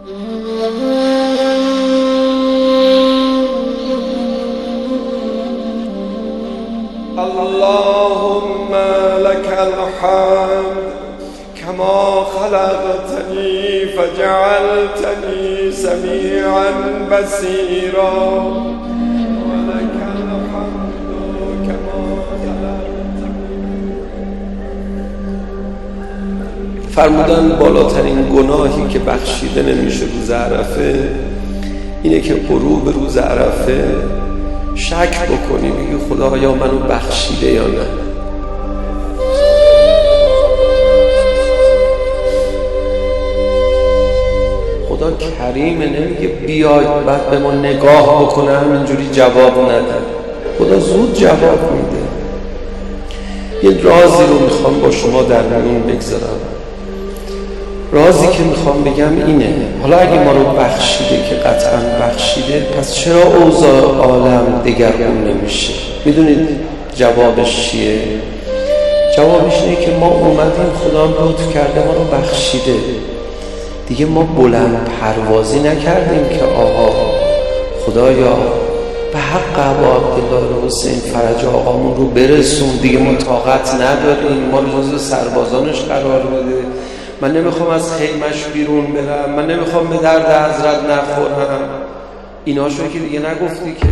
اللهم لك الحمد كما خلقتني فجعلتني سميعا بصيرا ولك الحمد كما خلقتني. فرمودن بالاترین گناهی که بخشیده نمیشه روز عرفه اینه که غروب روز عرفه شک بکنی بگی خدا یا منو بخشیده یا نه. خدا کریمه، نمیگه بیاید بعد به ما نگاه بکنه همینجوری جواب نده. خدا زود جواب میده. یه رازی رو میخوام با شما در میون بگذارم. رازی که میخوام بگم اینه، حالا اگه ما رو بخشیده که قطعا بخشیده، پس چرا اوضاع عالم دگرگون نمیشه؟ میدونید جوابش چیه؟ جوابش اینه که ما اومدیم، خدا هم لطف کرده ما رو بخشیده دیگه. ما بلند پروازی نکردیم که آقا خدایا به حق ابا عبدالله حسین فرج آقامون رو برسون، دیگه ما طاقت نداریم، ما رو جزو سربازانش قرار بده، من نمیخوام از خیمش بیرون برم، من نمیخوام به درد حضرت نخورم. ایناشو که دیگه نگفتی که.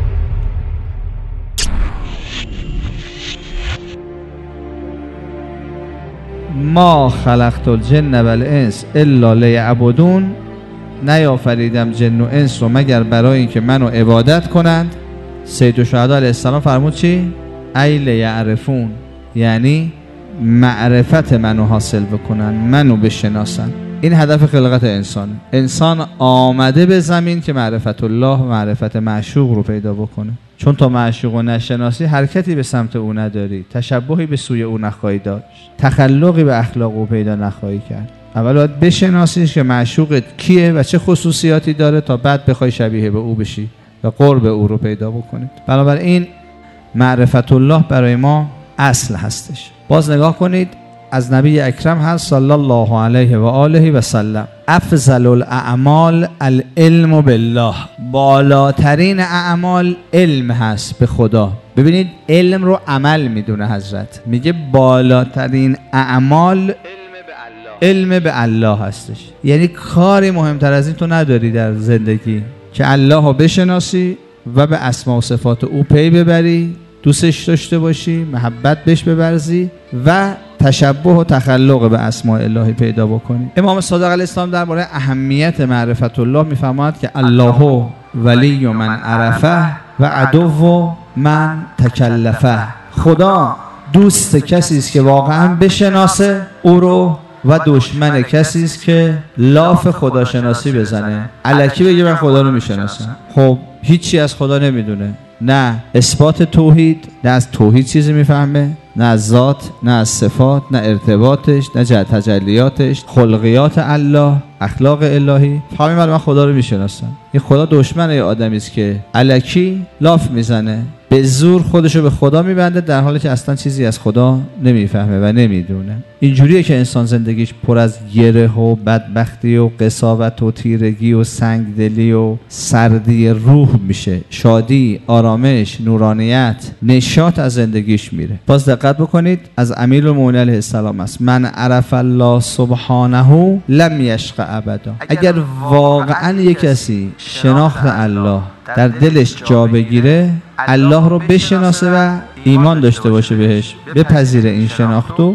ما خلقت الجن و الانس الا لیعبدون، نیافریدم جن و انس رو مگر برای اینکه منو عبادت کنند. سید الشهدا علیه السلام فرمود چی؟ ای لیعرفون، یعنی معرفت منو حاصل بکنن، منو بشناسن. این هدف خلقت انسانه. انسان آمده به زمین که معرفت الله و معرفت معشوق رو پیدا بکنه. چون تا معشوق رو نشناسی حرکتی به سمت او نداری، تشبهی به سوی او نخواهی داشت، تخلقی به اخلاق او پیدا نخواهی کرد. اول باید بشناسیش که معشوقت کیه و چه خصوصیاتی داره تا بعد بخوای شبیه به او بشی و قرب او رو پیدا بکنید. بنابراین معرفت الله برای ما اصل هستش. باز نگاه کنید، از نبی اکرم هست صلی الله علیه و آله و سلم، افضل الاعمال العلم بالله، بالاترین اعمال علم هست به خدا. ببینید علم رو عمل میدونه حضرت، میگه بالاترین اعمال علم به الله هستش. یعنی کاری مهمتر از این تو نداری در زندگی که الله رو بشناسی و به اسما و صفات او پی ببری، دوستش داشته باشی، محبت بهش ببرزی و تشبه و تخلق به اسماء الهی پیدا بکنی. امام صادق علیه السلام درباره اهمیت معرفت الله میفرماید که الله ولی من عرفه و عدو من تکلفه. خدا دوست کسی است که واقعا بشناسه او رو و دشمن کسی است که لاف خداشناسی بزنه، الکی بگه من خدا رو میشناسم. خب هیچی از خدا نمیدونه، نه اثبات توحید، نه از توحید چیزی میفهمه، نه از ذات، نه از صفات، نه ارتباطش، نه تجلیاتش، خلقیات الله، اخلاق الهی. فهمی من خدا رو میشناسم. این خدا دشمن یه آدمی است که الکی لاف میزنه، به زور خودشو به خدا میبنده در حالی که اصلا چیزی از خدا نمیفهمه و نمیدونه. اینجوریه که انسان زندگیش پر از گره و بدبختی و قساوت و تیرگی و سنگدلی و سردی روح میشه. شادی، آرامش، نورانیت، نشاط از زندگیش میره. باز دقت بکنید، از امیرالمومنین علیه السلام است من عرف الله سبحانه لم یشق ابدا. اگر واقعا یک کسی شناخت الله در دلش جا بگیره، الله رو بشناسه و ایمان داشته باشه بهش، بپذیره این شناختو،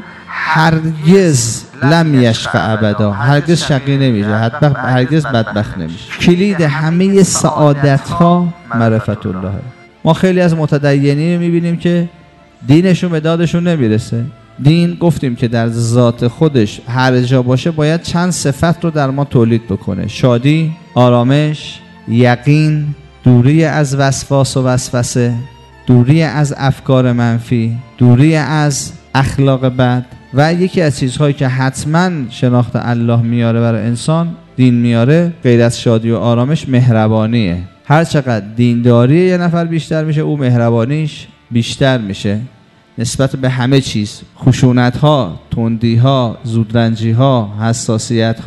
هرگز لم یشق ابدا، هرگز شقی نمیشه، هرگز بدبخت نمیشه. کلید همه سعادت ها معرفت الله. ما خیلی از متدینین میبینیم که دینشون به دادشون نمیرسه. دین گفتیم که در ذات خودش هر جا باشه باید چند صفت رو در ما تولید بکنه: شادی، آرامش، یقین، دوری از وسواس و وسوسه، دوری از افکار منفی، دوری از اخلاق بد. و یکی از چیزهایی که حتما شناخت الله میاره برای انسان، دین میاره، غیر از شادی و آرامش، مهربانیه. هر چقدر دینداری یه نفر بیشتر میشه، او مهربانیش بیشتر میشه نسبت به همه چیز. خشونت ها، تندی ها، زودرنجی ها، حساسیت ها،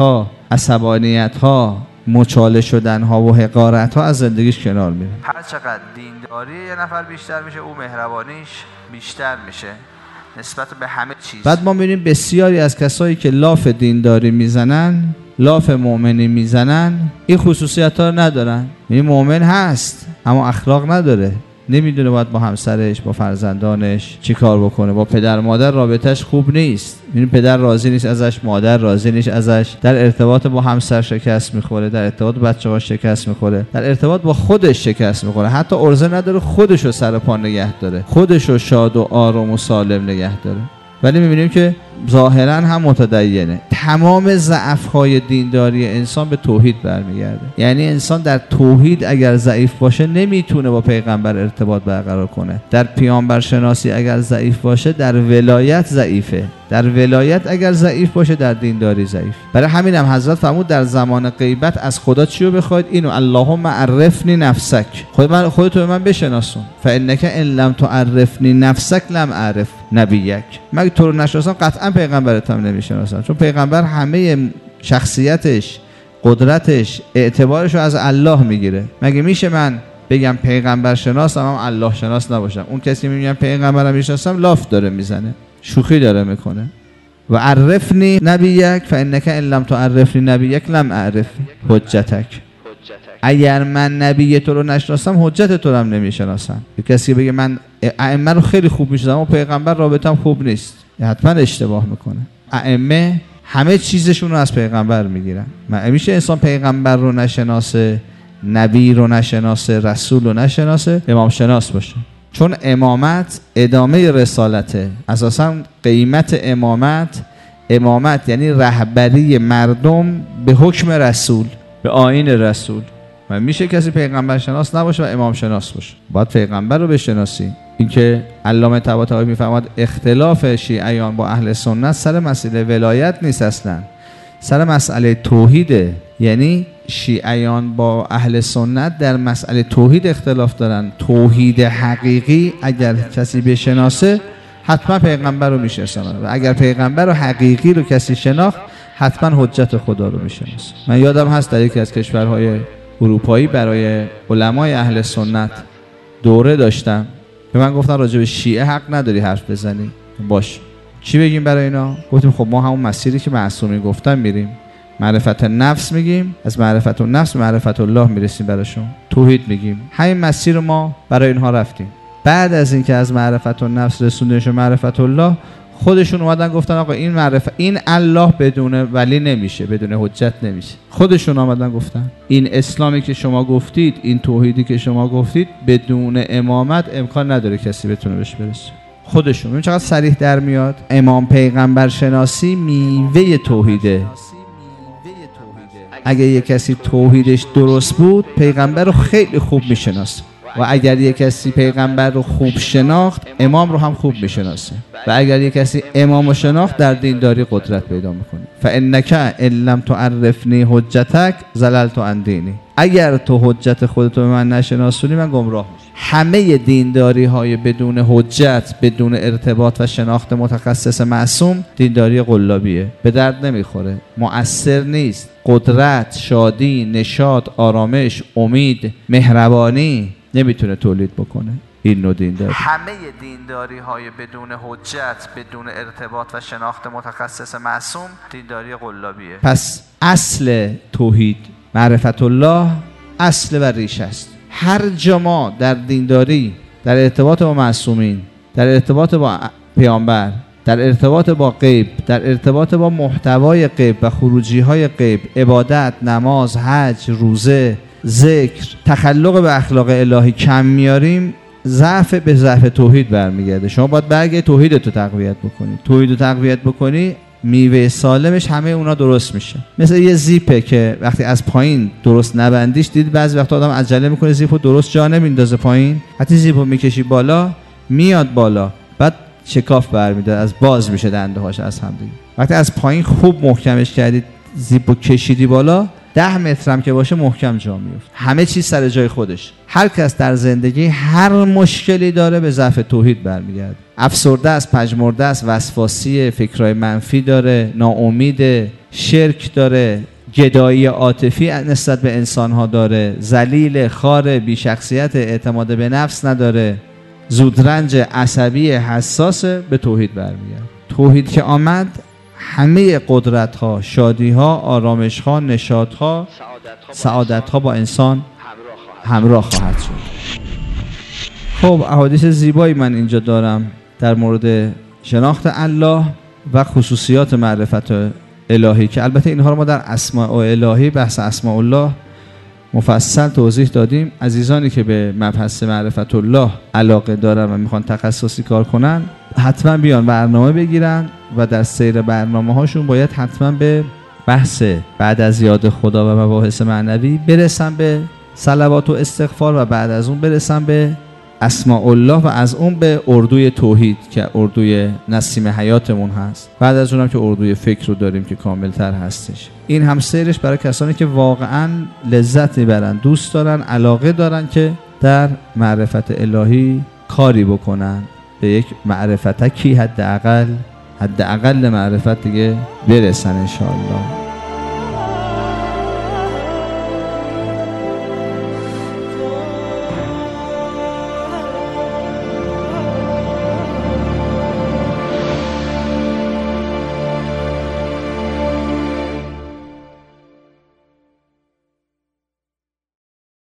عصبانیت ها، مچاله شدن ها و حقارت ها از زندگیش کنار میره. هر چقدر دینداری یه نفر بیشتر میشه، او مهربانیش بیشتر میشه نسبت به همه چیز. بعد ما میبینیم بسیاری از کسایی که لاف دینداری میزنن، لاف مؤمنی میزنن، این خصوصیت ها رو ندارن. این مؤمن هست اما اخلاق نداره، نمیدونه باید با همسرش، با فرزندانش چی کار بکنه، با پدر مادر رابطش خوب نیست، این پدر راضی نیست ازش، مادر راضی نیست ازش، در ارتباط با همسر شکست میخوره، در ارتباط با بچه‌ها شکست میخوره، در ارتباط با خودش شکست میخوره، حتی عرضه نداره خودشو سر پا نگه داره، خودشو شاد و آروم و سالم نگه داره. ولی میبینیم که ظاهرا هم متدینه. تمام ضعف‌های دینداری انسان به توحید برمیگرده. یعنی انسان در توحید اگر ضعیف باشه نمیتونه با پیغمبر ارتباط برقرار کنه. در پیامبر شناسی اگر ضعیف باشه در ولایت ضعیفه. در ولایت اگر ضعیف باشه در دینداری ضعیف. برای همین هم حضرت فرمود در زمان غیبت از خدا چی رو بخواید؟ اینو اللهم عرفنی نفسک، خودتو به من بشناسون. فانک ان لم تعرفنی نفسک لم اعرف نبیک. مگه تو رو نشناسم قطعا پیغمبرت هم نمیشناسم، چون پیغمبر همه شخصیتش، قدرتش، اعتبارش رو از الله میگیره. مگه میشه من بگم پیغمبر شناسم اما الله شناس نباشم؟ اون کسی میگم پیغمبرم میشناسم لاف داره میزنه، شوخی داره میکنه. و عرفنی نبیک فانک ان لم تعرفنی نبیک لم اعرف حجتک. اگر من نبی تو رو نشناسم حجت تو رو هم نمیشناسم. کسی بگه من ائمه رو خیلی خوب میشناسم اما پیغمبر رابطم خوب نیست، حتما اشتباه میکنه. ائمه همه چیزشون رو از پیغمبر میگیرن. میشه انسان پیغمبر رو نشناسه، نبی رو نشناسه، رسول رو نشناسه، امام شناس باشه. چون امامت ادامه رسالته. اساسا قیمت امامت یعنی رهبری مردم به حکم رسول، به آیین رسول. و میشه کسی پیغمبر شناس نباشه و امام شناس باشه. باید پیغمبر رو بشناسی. اینکه علامه طباطبایی میفرماد اختلاف شیعیان با اهل سنت سر مسئله ولایت نیست، اصلا سر مسئله توحیده. یعنی شیعیان با اهل سنت در مسئله توحید اختلاف دارن. توحید حقیقی اگر کسی بشناسه حتما پیغمبر رو میشناسه، و اگر پیغمبر رو حقیقی رو کسی شناخت حتما حجت خدا رو میشناسه. من یادم هست در یکی از کشورهای اروپایی برای علمای اهل سنت دوره داشتم، به من گفتن راجع به شیعه حق نداری حرف بزنی. باش، چی بگیم برای اینا؟ گفتیم خب ما همون مسیری که معصومی گفتن میریم، معرفت نفس میگیم، از معرفت النفس معرفت الله میرسیم، براشون توحید میگیم. همین مسیر رو ما برای اینها رفتیم. بعد از اینکه از معرفت النفس رسوندنشون معرفت الله، خودشون اومدن گفتن آقا این الله بدون ولی نمیشه، بدون حجت نمیشه. خودشون اومدن گفتن این اسلامی که شما گفتید، این توحیدی که شما گفتید، بدون امامت امکان نداره کسی بتونه بهش برسه. خودشون. این چقدر صریح در میاد. امام پیغمبر شناسی میوه توحیده. اگه یک کسی توحیدش درست بود پیغمبر رو خیلی خوب میشناسه، و اگر یک کسی پیغمبر رو خوب شناخت امام رو هم خوب میشناسه، و اگر یک کسی امام رو شناخت در دینداری قدرت پیدا میکنه. فانک ان لم تعرفنی حجتک ضللت عن دینی. اگر تو حجت خودتو به من نشناسونی من گمراه میشم. همه دینداری های بدون حجت، بدون ارتباط و شناخت متخصص معصوم دینداری قلابیه، به درد نمیخوره، مؤثر نیست. قدرت، شادی، نشاط، آرامش، امید، مهربانی نمیتونه تولید بکنه. این نوع دینداری. همه دینداری های بدون حجت، بدون ارتباط و شناخت متخصص معصوم دینداری قلابیه. پس اصل توحید معرفت الله اصل و ریشه است. هر جا ما در دینداری، در ارتباط با معصومین، در ارتباط با پیامبر، در ارتباط با غیب، در ارتباط با محتوای غیب و خروجی های غیب، عبادت، نماز، حج، روزه، ذکر، تخلق به اخلاق الهی کم میاریم، ضعف به ضعف توحید برمیگرده. شما باید برگه توحیدت رو تقویت بکنی. توحید رو تقویت بکنی میوه سالمش همه اونا درست میشه. مثل یه زیپه که وقتی از پایین درست نبندیش، دید بعضی وقتا آدم عجله میکنه زیپو درست جا نمیندازه پایین، حتی زیپو میکشی بالا میاد بالا، بعد شکاف برمیاد، از باز میشه دنده هاش از هم دیگه. وقتی از پایین خوب محکمش کردید، زیپو کشیدی بالا، 10 متر هم که باشه محکم جا میفته. همه چیز سر جای خودش. هر کس در زندگی هر مشکلی داره به ضعف توحید برمیگرده. افسرده است، پژمرده است، وسواسی، فکرای منفی داره، ناامیده، شرک داره، گدایی عاطفی نسبت به انسانها داره، ذلیل، خار، بی شخصیت، اعتماد به نفس نداره، زودرنج، عصبی، حساس، به توحید برمیگرده. توحید که آمد همه قدرت ها، شادی ها، آرامش ها، نشاط ها، سعادت ها با انسان همراه خواهد شد. خب احادیث زیبایی من اینجا دارم در مورد شناخت الله و خصوصیات معرفت الهی که البته اینها رو ما در اسماء الهی، بحث اسماء الله مفصل توضیح دادیم. عزیزانی که به مبحث معرفت الله علاقه دارن و میخوان تخصصی کار کنن حتما بیان برنامه بگیرن و در سیر برنامه هاشون باید حتما به بحث بعد از یاد خدا و مباحث معنوی برسن به صلوات و استغفار و بعد از اون برسن به اسماء الله و از اون به اردوی توحید که اردوی نسیم حیاتمون هست. بعد از اونم که اردوی فکر رو داریم که کاملتر هستش. این هم سیرش برای کسانی که واقعا لذت میبرن، دوست دارن، علاقه دارن که در معرفت الهی کاری بکنن، به یک معرفتکی حداقل معرفت دیگه برسن انشاءالله.